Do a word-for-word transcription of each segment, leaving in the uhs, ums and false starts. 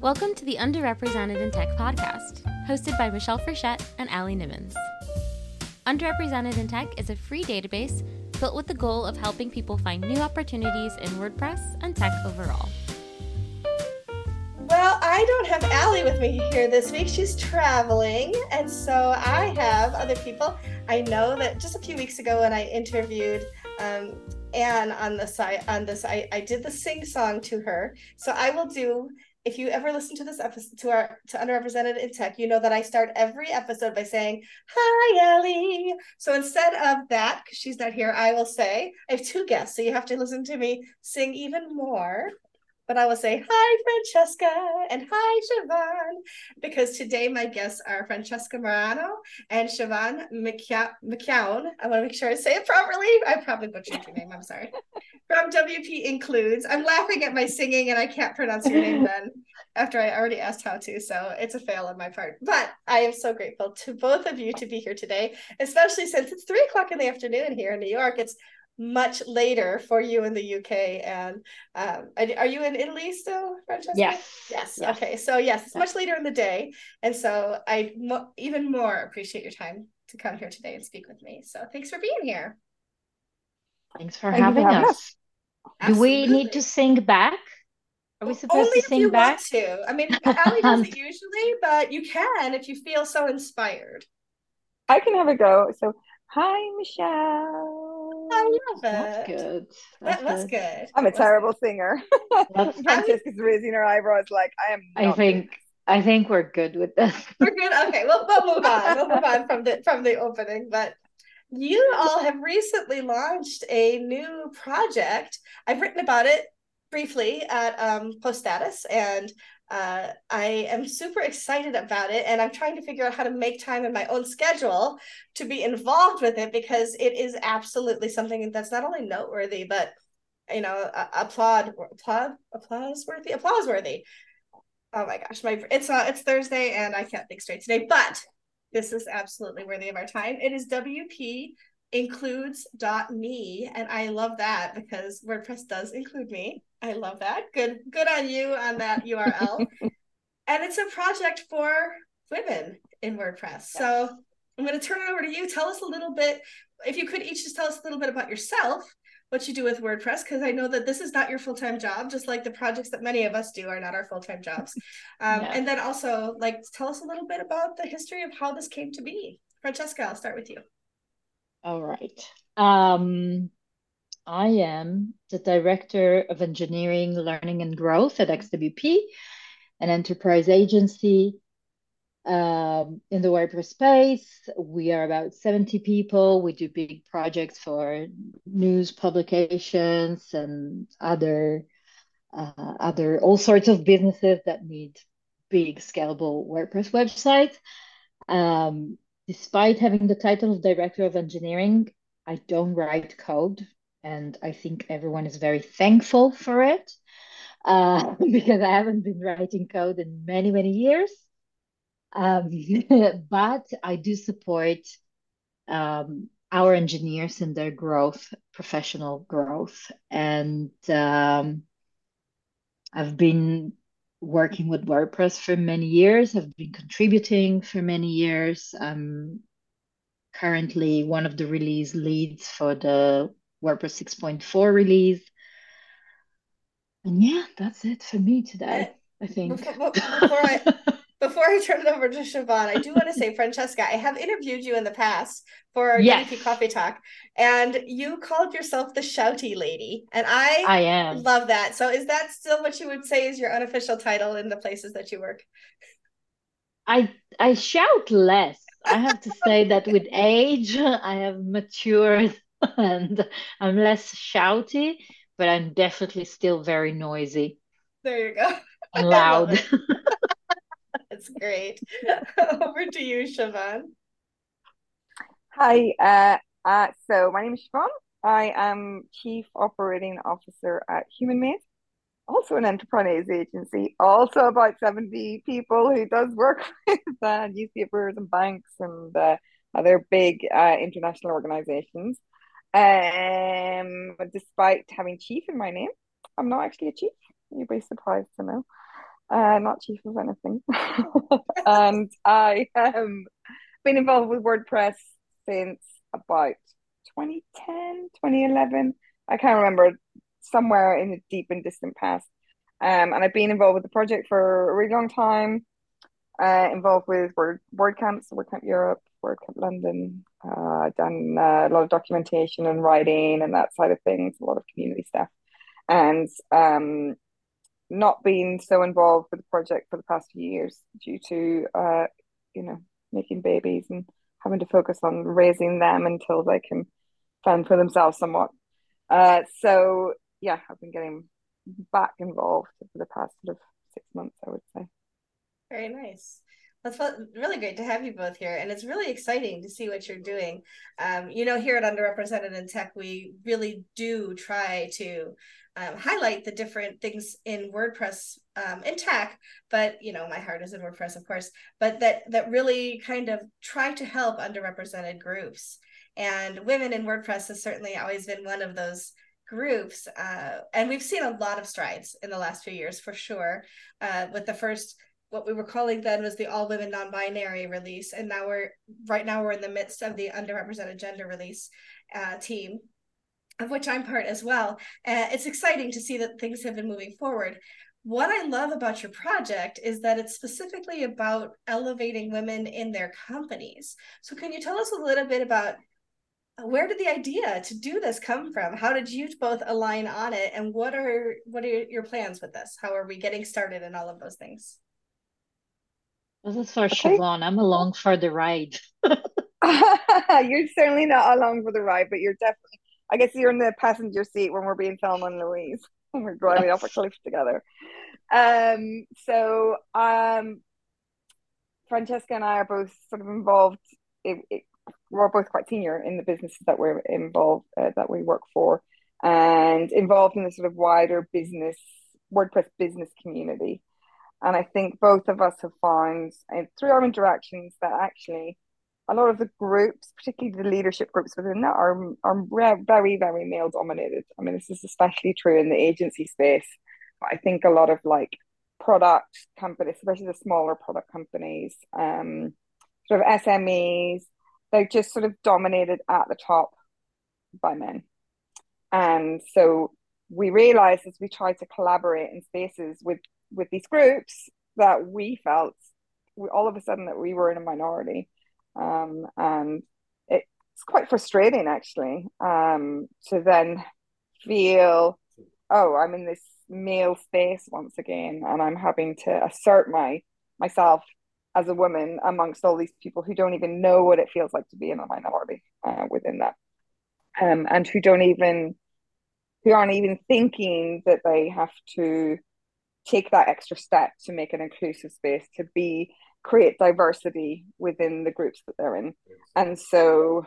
Welcome to the Underrepresented in Tech podcast, hosted by Michelle Frechette and Allie Nimmons. Underrepresented in Tech is a free database built with the goal of helping people find new opportunities in WordPress and tech overall. Well, I don't have Allie with me here this week. She's traveling, and so I have other people. I know that just a few weeks ago when I interviewed um, Anne on the site on this, I, I did the sing song to her. So I will do. If you ever listen to this episode, to our to Underrepresented in Tech, you know that I start every episode by saying, "Hi, Ellie." So instead of that, because she's not here, I will say, I have two guests, so you have to listen to me sing even more. But I will say, "Hi, Francesca," and "Hi, Siobhan," because today my guests are Francesca Morano and Siobhan McKeown. I want to make sure I say it properly. I probably butchered your name. I'm sorry. From W P Includes. I'm laughing at my singing and I can't pronounce your name then after I already asked how to, so it's a fail on my part. But I am so grateful to both of you to be here today, especially since it's three o'clock in the afternoon here in New York. It's much later for you in the U K. And um, are you in Italy still, Francesca? Yes. Yes. Yes. Okay. So yes, it's much later in the day. And so I mo- even more appreciate your time to come here today and speak with me. So thanks for being here. Thanks for Thank having you for having us. us. Do we Absolutely. need to sing back? Are we supposed Only to if sing you back? want to. I mean, Allie doesn't usually, but you can if you feel so inspired. I can have a go. So, hi, Michelle. I love That's it. good. That That's was good. good. I'm a Was terrible singer. That's, Francesca's raising her eyebrows like I am I not doing think I think we're good with this. We're good. Okay, well, we'll move on. We'll move on from the from the opening. But you all have recently launched a new project. I've written about it briefly at um, Post Status, and uh, I am super excited about it. And I'm trying to figure out how to make time in my own schedule to be involved with it, because it is absolutely something that's not only noteworthy, but you know, uh, applaud, applaud, applause worthy, applause worthy. Oh my gosh, my it's uh, it's Thursday and I can't think straight today, but this is absolutely worthy of our time. It is W P includes dot me, and I love that because WordPress does include me. I love that. Good good on you on that U R L. And it's a project for women in WordPress. Yes. So I'm going to turn it over to you. Tell us a little bit, if you could each just tell us a little bit about yourself, what you do with WordPress, because I know that this is not your full-time job, just like the projects that many of us do are not our full-time jobs. Um, yeah. And then also, like, tell us a little bit about the history of how this came to be. Francesca, I'll start with you. All right. Um, I am the Director of Engineering, Learning and Growth at X W P, an enterprise agency um, in the WordPress space. We are about seventy people. We do big projects for news publications and other uh, other all sorts of businesses that need big scalable WordPress websites. Um, despite having the title of Director of Engineering, I don't write code, and I think everyone is very thankful for it uh, because I haven't been writing code in many, many years. Um, but I do support um, our engineers in their growth, professional growth. And um, I've been working with WordPress for many years. I've been contributing for many years. I'm currently one of the release leads for the WordPress six point four release. And yeah, that's it for me today, I think. Before, before I before I turn it over to Siobhan, I do want to say, Francesca, I have interviewed you in the past for Yes. W P Coffee Talk, and you called yourself the shouty lady, and I, I am. love that. So is that still what you would say is your unofficial title in the places that you work? I I shout less. I have to say that with age, I have matured and I'm less shouty, but I'm definitely still very noisy. There you go. And loud. That's great. Over to you, Siobhan. Hi, uh, uh, so my name is Siobhan. I am Chief Operating Officer at HumanMade, also an enterprise agency, also about seventy people who does work with uh, newspapers and banks and uh, other big uh, international organizations. Um, despite having chief in my name, I'm not actually a chief. You'd be surprised to know. uh, not chief of anything. And I um been involved with WordPress since about twenty ten, twenty eleven. I can't remember, somewhere in the deep and distant past. Um, and I've been involved with the project for a really long time, uh, involved with Word, WordCamps, WordCamp Europe, WordCamp London, uh, done uh, a lot of documentation and writing and that side of things, a lot of community stuff. And um, not been so involved with the project for the past few years due to, uh, you know, making babies and having to focus on raising them until they can fend for themselves somewhat. Uh, so yeah, I've been getting back involved for the past sort of six months, I would say. Very nice. That's really great to have you both here, and it's really exciting to see what you're doing. Um, you know, here at Underrepresented in Tech, we really do try to um, highlight the different things in WordPress um, in tech, but you know, my heart is in WordPress, of course, but that that really kind of try to help underrepresented groups. And women in WordPress has certainly always been one of those groups, uh, and we've seen a lot of strides in the last few years for sure. Uh, with the first, what we were calling then was the all women non-binary release, and now we're right now we're in the midst of the underrepresented gender release uh, team, of which I'm part as well. Uh, it's exciting to see that things have been moving forward. What I love about your project is that it's specifically about elevating women in their companies. So can you tell us a little bit about where did the idea to do this come from? How did you both align on it, and what are what are your plans with this? How are we getting started and all of those things? This is for Okay. Siobhan. I'm along for the ride. You're certainly not along for the ride, but you're definitely, I guess you're in the passenger seat when we're being Thelma and Louise, when we're driving yes. off a cliff together. Um, so um, Francesca and I are both sort of involved. It, it, we're both quite senior in the businesses that we're involved, uh, that we work for, and involved in the sort of wider business, WordPress business community. And I think both of us have found uh, through our interactions that actually a lot of the groups, particularly the leadership groups within that, are, are very, very male dominated. I mean, this is especially true in the agency space. I think a lot of like product companies, especially the smaller product companies, um, sort of S M Es, they're just sort of dominated at the top by men. And so we realized as we tried to collaborate in spaces with with these groups that we felt we, all of a sudden that we were in a minority, um, and it's quite frustrating actually, um, to then feel, oh, I'm in this male space once again, and I'm having to assert my myself as a woman amongst all these people who don't even know what it feels like to be in a minority uh, within that, um, and who don't even who aren't even thinking that they have to take that extra step to make an inclusive space, to be create diversity within the groups that they're in. And so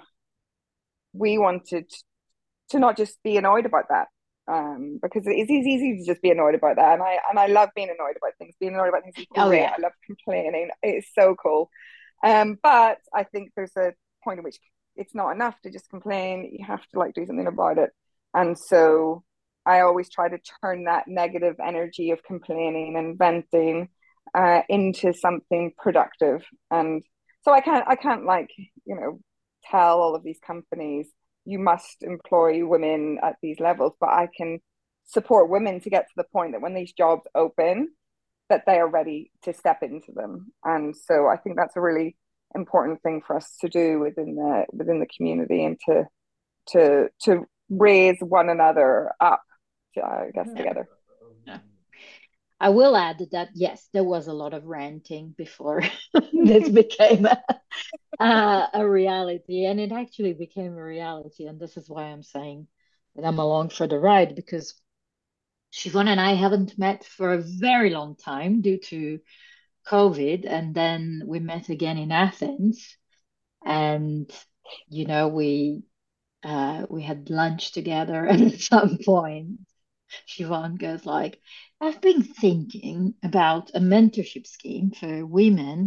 we wanted to not just be annoyed about that, um, because it's easy to just be annoyed about that. And I and I love being annoyed about things. Being annoyed about things is great. Oh, yeah. I love complaining. It's so cool. Um, but I think there's a point at which it's not enough to just complain. You have to like do something about it. And so I always try to turn that negative energy of complaining and venting uh, into something productive. And so I can't, I can't like, you know, tell all of these companies, you must employ women at these levels, but I can support women to get to the point that when these jobs open, that they are ready to step into them. And so I think that's a really important thing for us to do within the within the community, and to to to raise one another up, I guess, yeah. together. Yeah. I will add that, yes, there was a lot of ranting before this became a, uh, a reality, and it actually became a reality. And this is why I'm saying that I'm along for the ride, because Siobhan and I haven't met for a very long time due to COVID. And then we met again in Athens, and, you know, we uh, we had lunch together, and at some point, Siobhan goes like, I've been thinking about a mentorship scheme for women,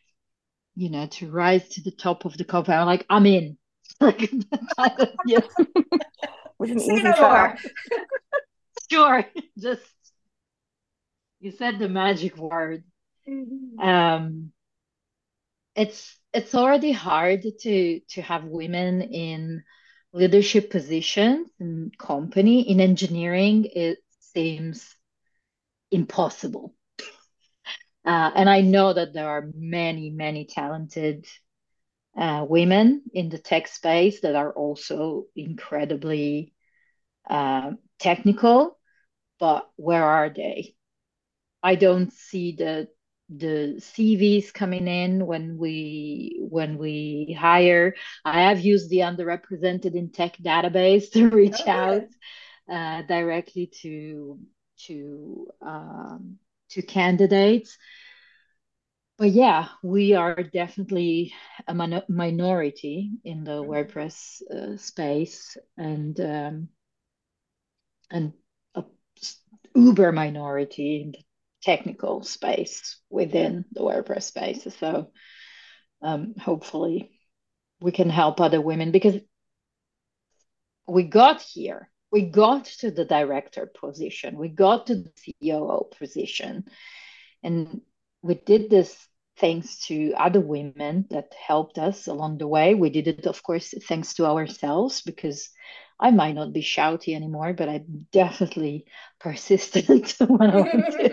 you know, to rise to the top of the company. I'm like, I'm in. Like, kind of, yeah. With an easy no more. Sure. Just You said the magic word. Mhm. Um, it's it's already hard to to have women in leadership positions in company. In engineering, it seems impossible. Uh, and I know that there are many, many talented uh, women in the tech space that are also incredibly uh, technical, but where are they? I don't see the the C Vs coming in when we when we hire. I have used the underrepresented in tech database to reach Oh, out good. uh, directly to to um, to candidates. But yeah, we are definitely a min- minority in the Mhm. WordPress uh, space, and um, and a uber minority in the technical space Yeah. within the WordPress space. So um, hopefully we can help other women because we got here. We got to the director position. We got to the C O O position. And we did this thanks to other women that helped us along the way. We did it, of course, thanks to ourselves because I might not be shouty anymore, but I'm definitely persistent when I want to,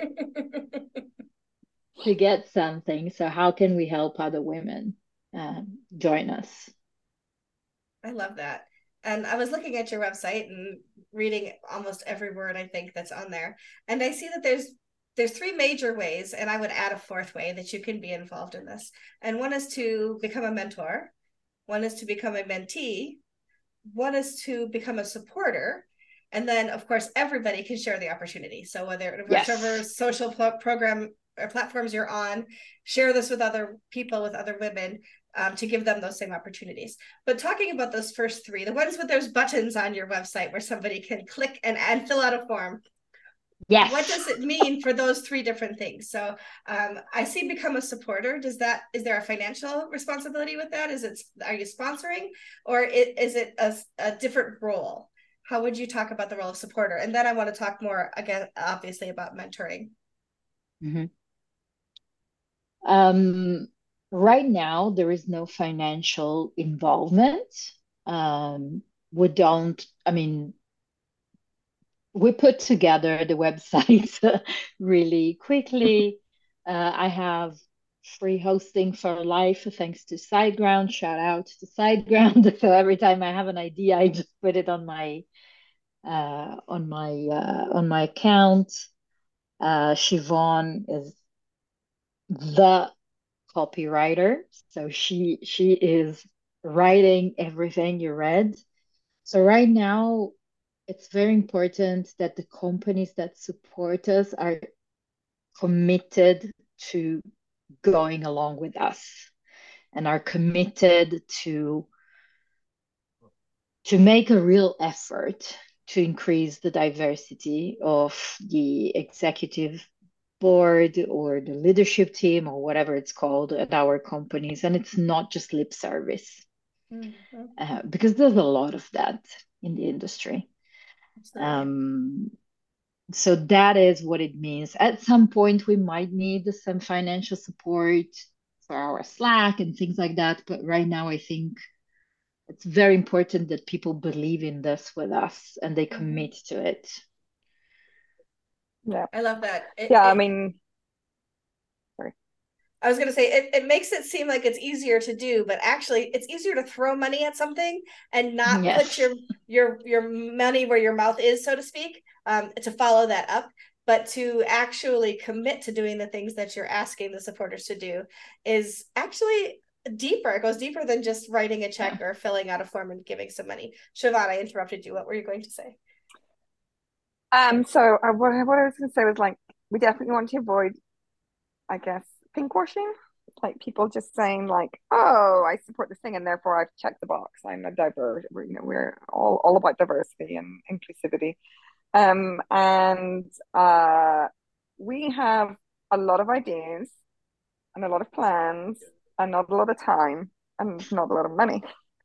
to get something. So, how can we help other women um, join us? I love that. And I was looking at your website and reading almost every word I think that's on there. And I see that there's there's three major ways, and I would add a fourth way that you can be involved in this. And one is to become a mentor, one is to become a mentee, one is to become a supporter. And then, of course, everybody can share the opportunity. So whether whichever Yes. social pl- program or platforms you're on, share this with other people, with other women, um, to give them those same opportunities. But talking about those first three, the ones with those buttons on your website where somebody can click and, and fill out a form, what Yes. does it mean for those three different things? So um, I see become a supporter. Does that, is there a financial responsibility with that? Is it, are you sponsoring, or it, is it a, a different role? How would you talk about the role of supporter? And then I want to talk more again, obviously, about mentoring. Mhm. Um, right now, there is no financial involvement. Um, we don't, I mean, we put together the website really quickly. Uh, I have free hosting for life thanks to SiteGround. Shout out to SiteGround. So every time I have an idea, I just put it on my uh, on my uh, on my account. Uh, Siobhan is the copywriter, so she she is writing everything you read. So right now, it's very important that the companies that support us are committed to going along with us and are committed to to make a real effort to increase the diversity of the executive board or the leadership team or whatever it's called at our companies. And it's not just lip service, Mm-hmm. uh, because there's a lot of that in the industry. Absolutely. Um, so that is what it means. At some point, we might need some financial support for our Slack and things like that. But right now, I think it's very important that people believe in this with us and they Mm-hmm. commit to it. Yeah. I love that. It, Yeah, I it mean, sorry. I was going to say it, it makes it seem like it's easier to do, but actually it's easier to throw money at something and not put Yes. your your your money where your mouth is, so to speak, um, to follow that up. But to actually commit to doing the things that you're asking the supporters to do is actually deeper. It goes deeper than just writing a Yeah. check or filling out a form and giving some money. Siobhan, I interrupted you. What were you going to say? Um, so uh, what, what I was going to say was like, we definitely want to avoid, I guess, pink washing. Like people just saying like, oh, I support this thing and therefore I've checked the box. I'm a diverse, you know, we're all, all about diversity and inclusivity. Um, and uh, we have a lot of ideas and a lot of plans and not a lot of time and not a lot of money.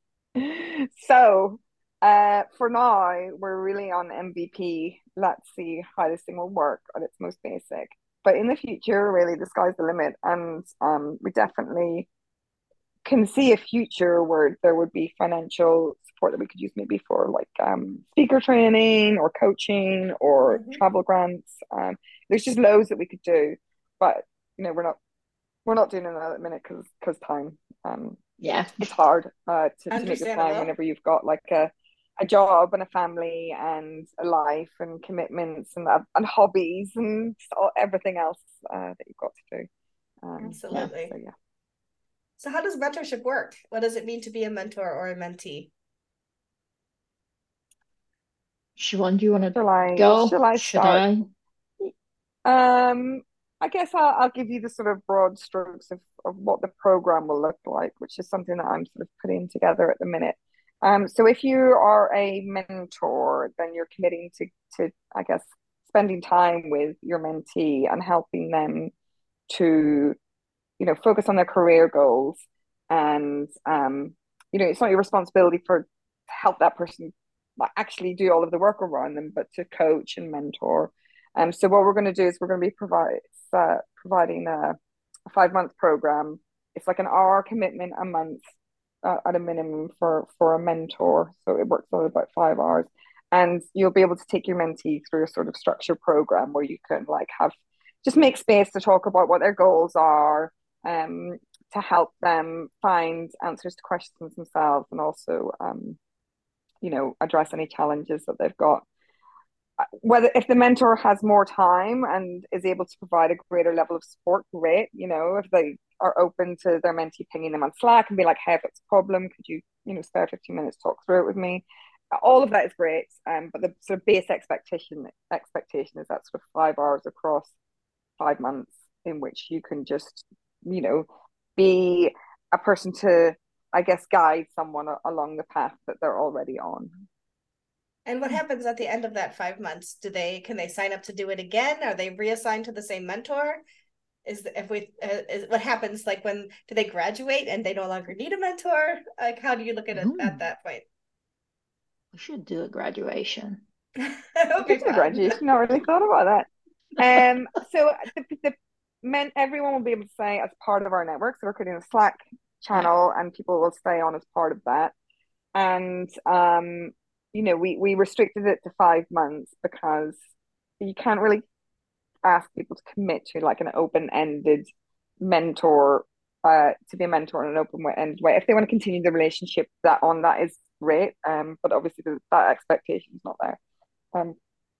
So uh, for now, we're really on M V P. Let's see how this thing will work at its most basic. but in the future, really, the sky's the limit, and um, we definitely can see a future where there would be financial support that we could use maybe for like um, speaker training or coaching or Mm-hmm. travel grants. Um, there's just loads that we could do, but you know we're not we're not doing it at the minute because because time. Um, Yeah. it's hard uh, to to make the time Understandable. whenever you've got like a a job and a family and a life and commitments and and hobbies and all, everything else uh, that you've got to do. Um, Absolutely. So yeah. So how does mentorship work? What does it mean to be a mentor or a mentee? Siobhan, do you want to Shall I go? shall I Should start? I? Um, I guess I'll, I'll give you the sort of broad strokes of, of what the program will look like, which is something that I'm sort of putting together at the minute. Um, so if you are a mentor, then you're committing to, to, I guess, spending time with your mentee and helping them to, you know, focus on their career goals. And, um, you know, it's not your responsibility for to help that person like, actually do all of the work around them, but to coach and mentor. Um, so what we're going to do is we're going to be provide, uh, providing a, a five month program. It's like an hour commitment a month uh, at a minimum for for a mentor. So it works out about five hours, and you'll be able to take your mentee through a sort of structured program where you can like have just make space to talk about what their goals are, um, to help them find answers to questions themselves, and also um, you know address any challenges that they've got. Whether if the mentor has more time and is able to provide a greater level of support, great. You know, if they are open to their mentee pinging them on Slack and be like, "Hey, if it's a problem, could you, you know, spare fifteen minutes to talk through it with me?" All of that is great. Um, but the sort of base expectation expectation is that sort of five hours across five months in which you can just, you know, be a person to, I guess, guide someone along the path that they're already on. And what happens at the end of that five months? Do they can they sign up to do it again? Are they reassigned to the same mentor? Is if we uh, is what happens like when do they graduate and they no longer need a mentor? Like how do you look at it Ooh, at that point? we should do a graduation. That would We be could do a fun. graduation. Not really thought about that. Um, so the, the men, everyone will be able to stay as part of our network. So we're creating a Slack channel, and people will stay on as part of that. And um, you know, we we restricted it to five months because you can't really ask people to commit to like an open-ended mentor uh to be a mentor in an open-ended way. If they want to continue the relationship that on that is great. Um, but obviously the, that expectation is not there. Um,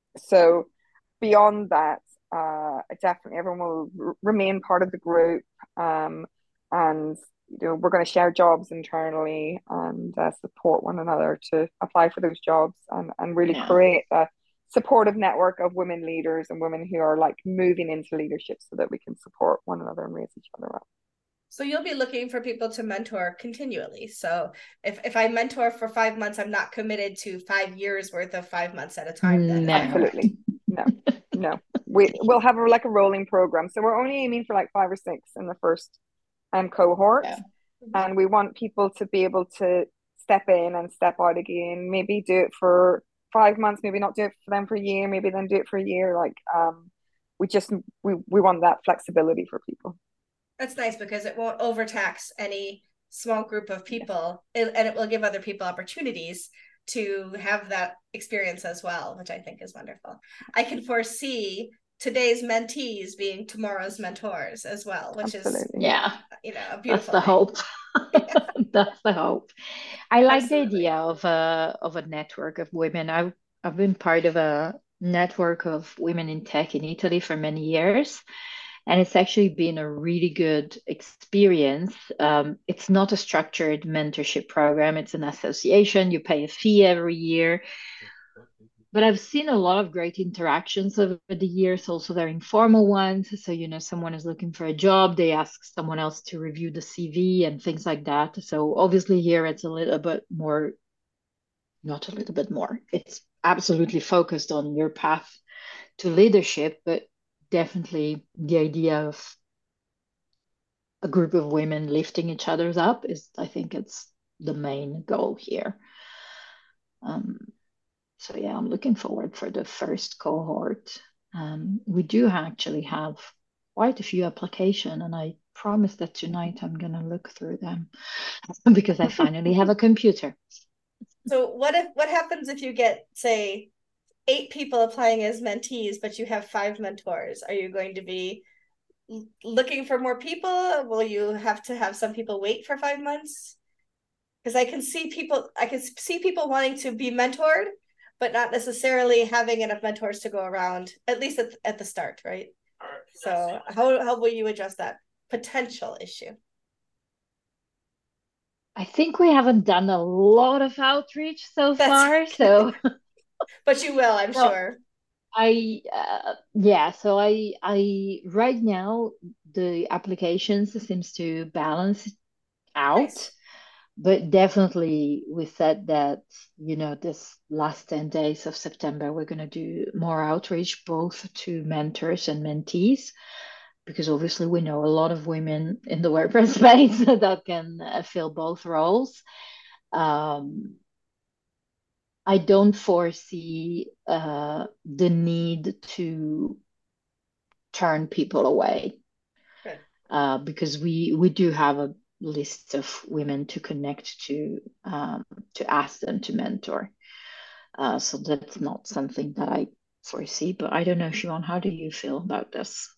so beyond that, uh, definitely everyone will r- remain part of the group. Um, and you know, we're going to share jobs internally and uh, support one another to apply for those jobs and, and really Yeah. create a supportive network of women leaders and women who are like moving into leadership so that we can support one another and raise each other up. So you'll be looking for people to mentor continually. So if, if I mentor for five months, I'm not committed to five years worth of five months at a time then. No. Absolutely. No, no. We we'll have a, like a rolling program. So we're only aiming for like five or six in the first um cohort. Yeah. And we want people to be able to step in and step out again, maybe do it for five months, maybe not do it for them for a year, maybe then do it for a year. Like um we just we, we want that flexibility for people. That's nice because it won't overtax any small group of people, Yeah. and it will give other people opportunities to have that experience as well, which I think is wonderful. I can foresee today's mentees being tomorrow's mentors as well, which Absolutely. is, Yeah. you know, a That's beautiful the thing. hope. Yeah. That's the hope. I like the Absolutely. idea of a of a network of women. I've I've been part of a network of women in tech in Italy for many years, and it's actually been a really good experience. Um, it's not a structured mentorship program, it's an association. You pay a fee every year. But I've seen a lot of great interactions over the years, also very informal ones. So, you know, someone is looking for a job, they ask someone else to review the C V and things like that. So, obviously, here it's a little bit more, not a little bit more, it's absolutely focused on your path to leadership, but definitely the idea of a group of women lifting each other's up is, I think, it's the main goal here. Um, so yeah, I'm looking forward for the first cohort. Um, we do actually have quite a few applications, and I promise that tonight I'm going to look through them because I finally have a computer. So what if what happens if you get, say, eight people applying as mentees, but you have five mentors? Are you going to be looking for more people? Will you have to have some people wait for five months? Because I can see people, I can see people wanting to be mentored, but not necessarily having enough mentors to go around, at least at, at the start, right? So how, how will you address that potential issue? I think we haven't done a lot of outreach so That's far, okay. so But you will, I'm no, sure. I uh, yeah, so I I right now the applications seems to balance out, Nice. but definitely we said that, you know, this last ten days of September we're going to do more outreach both to mentors and mentees because obviously we know a lot of women in the WordPress space that can uh, fill both roles. Um, I don't foresee uh, the need to turn people away Good. uh, because we we do have a list of women to connect to um, to ask them to mentor. Uh, so that's not something that I foresee. But I don't know, Siobhan, how do you feel about this?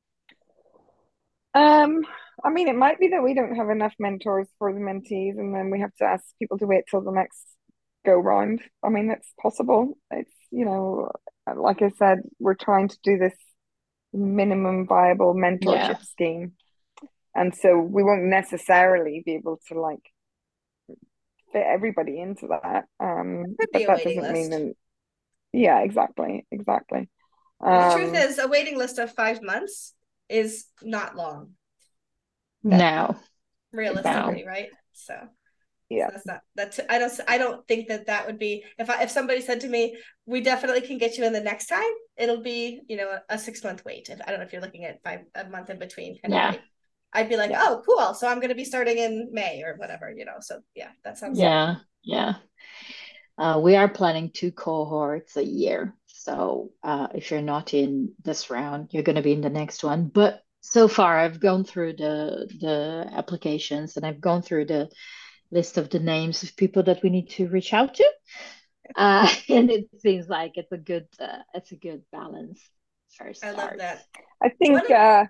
Um, I mean, it might be that we don't have enough mentors for the mentees, and then we have to ask people to wait till the next go round. I mean, that's possible. It's, you know, like I said, we're trying to do this minimum viable Yeah, mentorship scheme. And so we won't necessarily be able to like fit everybody into that. Um, Could be but a that waiting doesn't mean list. that, yeah, exactly, exactly. The truth Um, is, a waiting list of five months is not long, no, no, no, realistically, right? So, so yeah. that's not that's I don't I don't think that that would be, if I if somebody said to me, we definitely can get you in the next time, it'll be, you know, a, a six month wait. If I don't know if you're looking at five a month in between kind of yeah, wait. I'd be like, Yeah. oh, cool. So I'm going to be starting in May or whatever, you know. So yeah, that sounds yeah, yeah. Uh, we are planning two cohorts a year. So uh, if you're not in this round, you're going to be in the next one. But so far, I've gone through the the applications and I've gone through the list of the names of people that we need to reach out to, uh, and it seems like it's a good uh, it's a good balance for a I love start. that. I One think, of uh,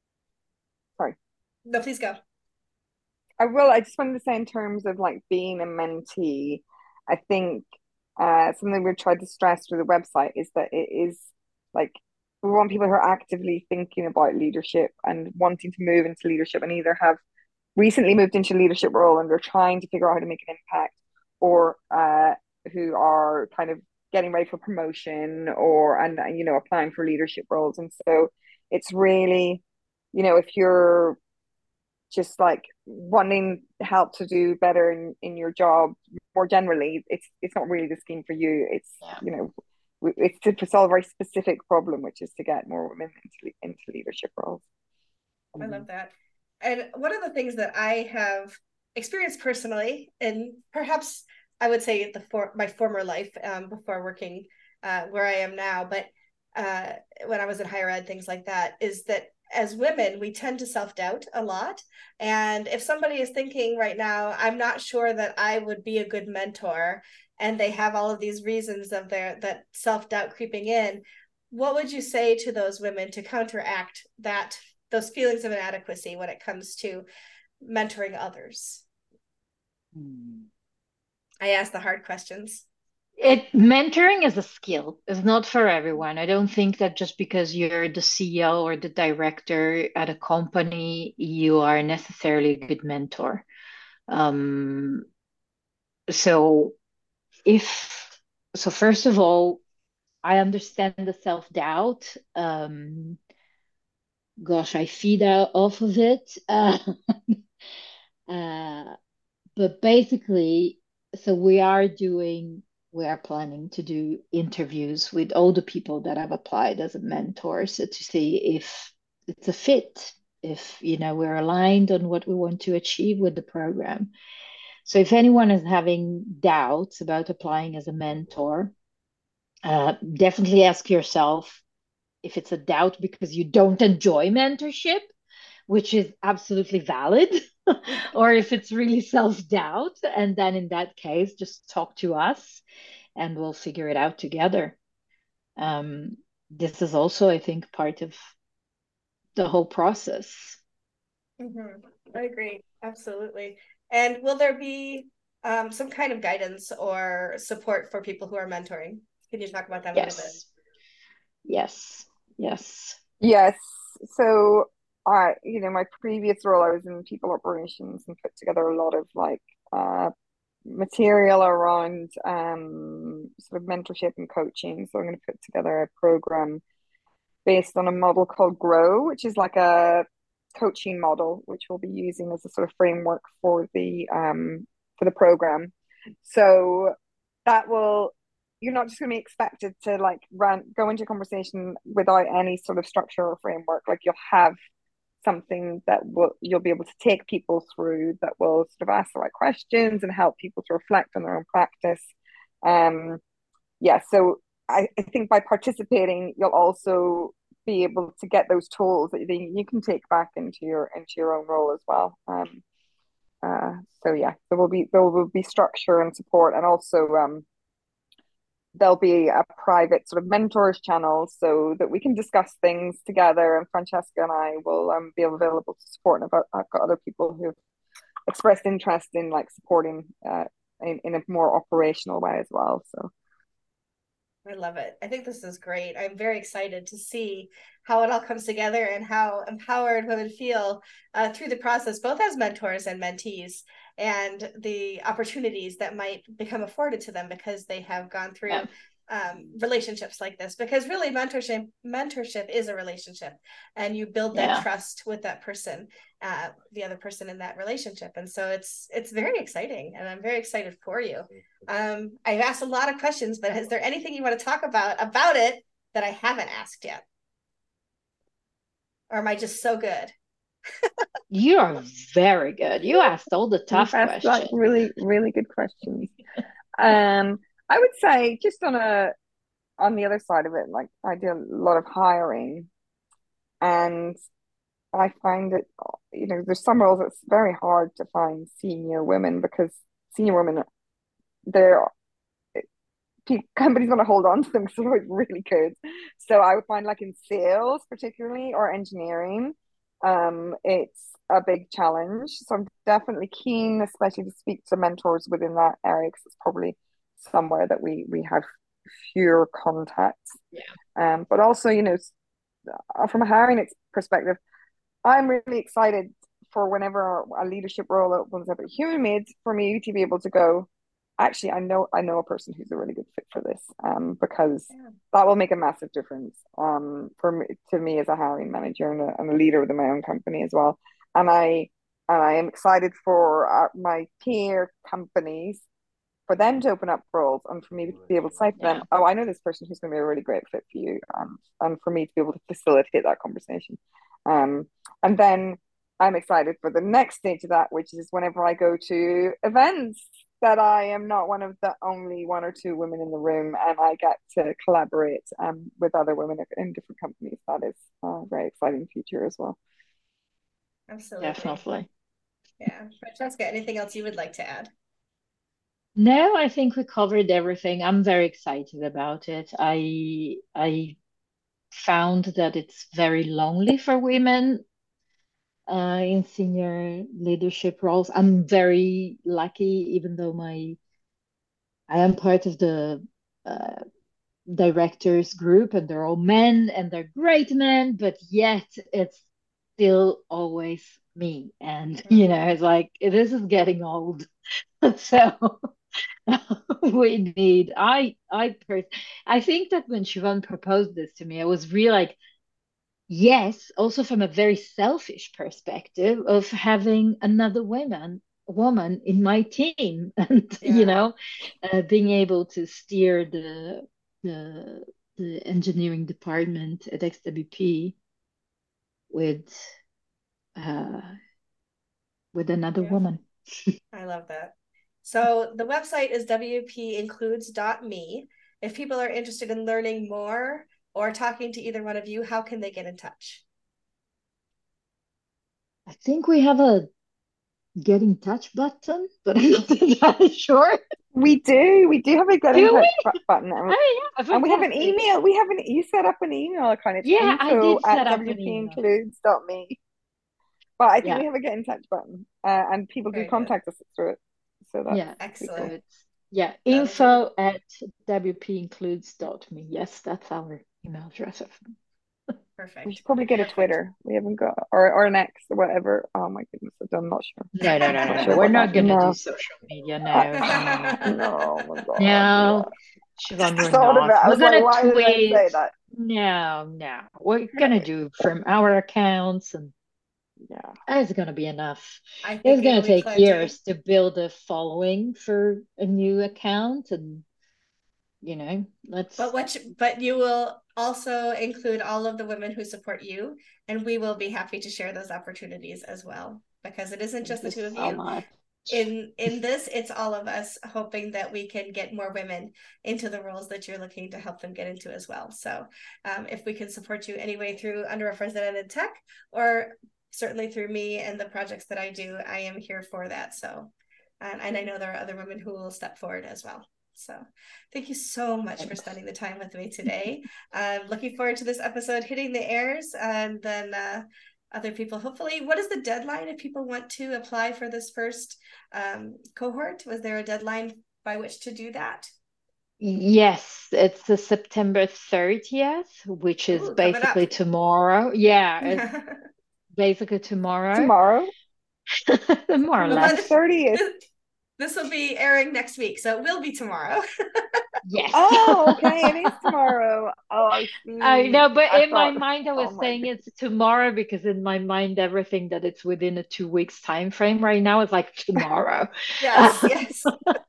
sorry, no, please go. I will. I just wanted to say, in terms of like being a mentee, I think uh, something we've tried to stress through the website is that it is like we want people who are actively thinking about leadership and wanting to move into leadership and either have recently moved into a leadership role and they're trying to figure out how to make an impact, or uh, who are kind of getting ready for promotion or and you know applying for leadership roles. And so it's really, you know, if you're just like wanting help to do better in, in your job more generally, it's it's not really the scheme for you. It's, Yeah. you know, it's to, to solve a very specific problem, which is to get more women into into leadership roles. I Mhm. love that. And one of the things that I have experienced personally, and perhaps I would say the for my former life, um, before working uh, where I am now, but uh, when I was in higher ed, things like that, is that as women, we tend to self doubt a lot. And if somebody is thinking right now, I'm not sure that I would be a good mentor, and they have all of these reasons of their that self doubt creeping in, what would you say to those women to counteract that, those feelings of inadequacy when it comes to mentoring others? Hmm. I ask the hard questions. It mentoring is a skill. It's not for everyone. I don't think that just because you're the C E O or the director at a company, you are necessarily a good mentor. Um, so if so, first of all, I understand the self-doubt. Um, gosh, I feed out off of it. Uh, uh, but basically, so we are doing, we are planning to do interviews with all the people that have applied as a mentor, so to see if it's a fit, if you know we're aligned on what we want to achieve with the program. So if anyone is having doubts about applying as a mentor, uh, definitely ask yourself, if it's a doubt because you don't enjoy mentorship, which is absolutely valid, or if it's really self-doubt. And then in that case, just talk to us and we'll figure it out together. Um, this is also, I think, part of the whole process. Mm-hmm. I agree. Absolutely. And will there be um, some kind of guidance or support for people who are mentoring? Can you talk about that a little bit? Yes. Yes. Yes. Yes. So I, you know, my previous role, I was in people operations and put together a lot of like uh, material around um, sort of mentorship and coaching. So I'm going to put together a program based on a model called Grow, which is like a coaching model, which we'll be using as a sort of framework for the um, for the program. So that will, you're not just going to be expected to like run go into a conversation without any sort of structure or framework. Like you'll have something that will you'll be able to take people through that will sort of ask the right questions and help people to reflect on their own practice. Um, yeah, so I, I think by participating, you'll also be able to get those tools that you, you can take back into your into your own role as well. Um, uh, so yeah, there will be there will be structure and support, and also um, there'll be a private sort of mentors channel so that we can discuss things together. And Francesca and I will um, be available to support. And I've, I've got other people who've expressed interest in like supporting uh, in, in a more operational way as well. So I love it. I think this is great. I'm very excited to see how it all comes together and how empowered women feel uh, through the process, both as mentors and mentees, and the opportunities that might become afforded to them because they have gone through Yeah. um, relationships like this. Because really, mentorship mentorship is a relationship, and you build that Yeah. trust with that person, uh, the other person in that relationship, and so it's it's very exciting, and I'm very excited for you. Um, I've asked a lot of questions, but is there anything you want to talk about about it that I haven't asked yet? Or am I just so good? You are very good. You asked all the you've tough asked like questions. really, really good questions. Um, I would say just on a on the other side of it, like I do a lot of hiring, and I find it, you know, there's some roles it's very hard to find senior women because senior women, they're companies want to hold on to them because they're really good. So I would find like in sales, particularly, or engineering, um, it's a big challenge. So I'm definitely keen, especially to speak to mentors within that area because it's probably somewhere that we we have fewer contacts. Yeah. Um, but also, you know, from a hiring perspective, I'm really excited for whenever a leadership role opens up at HumanMade for me to be able to go, actually, I know I know a person who's a really good fit for this, um, because Yeah. that will make a massive difference, um, for me to me as a hiring manager and a, and a leader within my own company as well. And I and I am excited for our, my peer companies for them to open up roles and for me to be able to say to them, Yeah. oh, I know this person who's going to be a really great fit for you, and and for me to be able to facilitate that conversation. Um, and then I'm excited for the next stage of that, which is whenever I go to events that I am not one of the only one or two women in the room and I get to collaborate um, with other women in different companies. That is a very exciting future as well. Absolutely. Definitely. Yeah. Francesca, anything else you would like to add? No, I think we covered everything. I'm very excited about it. I I found that it's very lonely for women uh, in senior leadership roles. I'm very lucky, even though my I am part of the uh, directors group, and they're all men, and they're great men, but yet it's still always me, and you know, it's like this is getting old, so. we need I I pers- I think that when Siobhan proposed this to me, I was really like, yes, also from a very selfish perspective of having another woman woman in my team, and you Yeah. know, uh, being able to steer the the the engineering department at X W P with uh with another Yeah. woman. I love that. So the website is w p includes dot me. If people are interested in learning more or talking to either one of you, how can they get in touch? I think we have a get in touch button, but I'm not entirely sure. We do. We do have a get in Do touch we? bu- button. And we, Oh yeah, and we have an fantastic. email. We have an, you set up an email account. It's Yeah, I info did at set up an W P email. includes dot me. But I think Yeah, we have a get in touch button. Uh, and people do Very good. contact us through it. So that's yeah. pretty So cool. Excellent. it's yeah, That'll do. info at W P includes dot me. Yes, that's our email address. We Perfect. should probably get a Perfect. Twitter. We haven't got, or, or an X or whatever. Oh my goodness, I'm not sure. No, no, no, no, Not no. sure We're about not that. gonna do No. social media. I, No, no, no, oh my God. no, Yeah. Siobhan, we're Thought of not. it. I We're was like, gonna why did I say tweet. that? No, no. We're gonna do from our accounts, and Yeah. it's gonna be enough. I It's think it'll gonna be take plenty. years to build a following for a new account, and you know, let's. But what you, but you will also include all of the women who support you, and we will be happy to share those opportunities as well, because it isn't Thank just the you two of so you. much. In in this, it's all of us hoping that we can get more women into the roles that you're looking to help them get into as well. So um, if we can support you anyway through Underrepresented Tech, or certainly through me and the projects that I do, I am here for that. So and, and I know there are other women who will step forward as well. So thank you so much for Thanks. spending the time with me today. I'm looking forward to this episode hitting the airs, and then uh, other people, hopefully. What is the deadline if people want to apply for this first um, cohort? Was there a deadline by which to do that? Yes, it's the September thirtieth, which is Ooh, coming basically up. tomorrow. Yeah, it's basically tomorrow. Tomorrow? More or September less. thirtieth. This will be airing next week, so it will be tomorrow. Yes. Oh, okay. It is tomorrow. Oh, I see. I know, but I in my thought, mind, I oh was my saying goodness. it's tomorrow because in my mind, everything that it's within a two weeks time frame right now is like tomorrow. Yes, yes.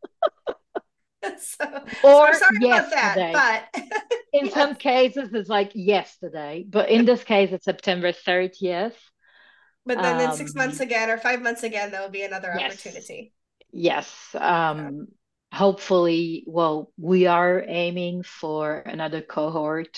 So, so Or we're sorry about yesterday. that, but In yes. some cases, it's like yesterday, but in this case, it's September thirtieth. But then in six months Um, again or five months again, there will be another yes, opportunity. yes. Um, hopefully, well, we are aiming for another cohort.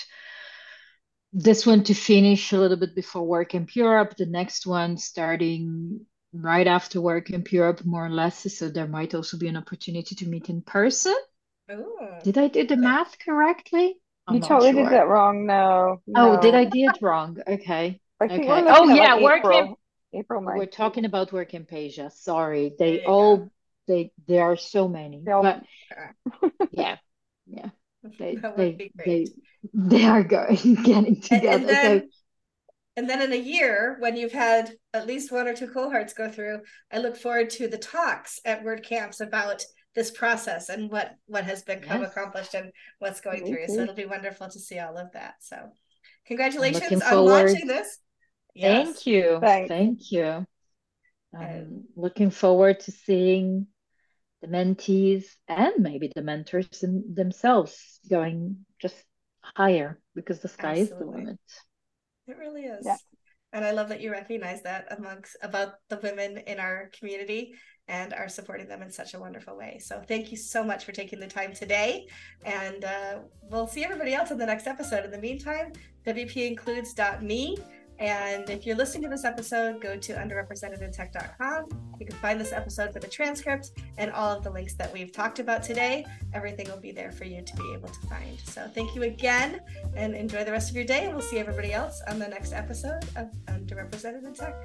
This one to finish a little bit before Work Camp Europe, the next one starting right after Work Camp Europe, more or less. So there might also be an opportunity to meet in person. Ooh. Did I do the math correctly? I'm You not totally did sure. that wrong. No, Oh, did no. I do it wrong? Okay. I think Okay. we're Oh looking at like yeah, Work Camp. April, April We're ninth. talking about Work Camp Asia. Sorry, There they you all go. they there are so many, They all- but yeah, yeah, they That would they be they great. they are going getting And, together. and So then and then in a year, when you've had at least one or two cohorts go through, I look forward to the talks at WordCamps about this process and what what has become yes, accomplished and what's going Me through. So too. it'll be wonderful to see all of that. So I'm congratulations looking on forward. launching this. Yes. Thank you, Thanks. thank you. And I'm looking forward to seeing the mentees and maybe the mentors them- themselves going just higher because the sky is the absolutely. limit. It really is. Yeah. And I love that you recognize that amongst about the women in our community and are supporting them in such a wonderful way. So thank you so much for taking the time today. And uh, we'll see everybody else in the next episode. In the meantime, W P includes dot me. And if you're listening to this episode, go to underrepresented tech dot com. You can find this episode with a transcript and all of the links that we've talked about today. Everything will be there for you to be able to find. So thank you again and enjoy the rest of your day. And we'll see everybody else on the next episode of Underrepresented in Tech.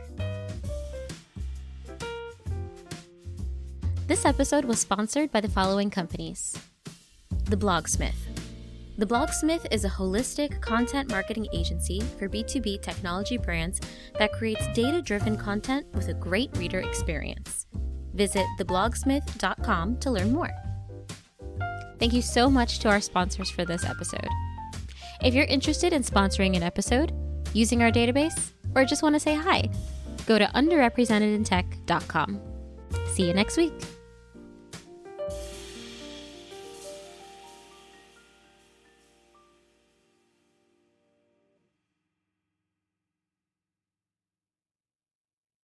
This episode was sponsored by the following companies. The Blogsmith. The Blogsmith is a holistic content marketing agency for B two B technology brands that creates data-driven content with a great reader experience. Visit the blogsmith dot com to learn more. Thank you so much to our sponsors for this episode. If you're interested in sponsoring an episode, using our database, or just want to say hi, go to underrepresented in tech dot com. See you next week.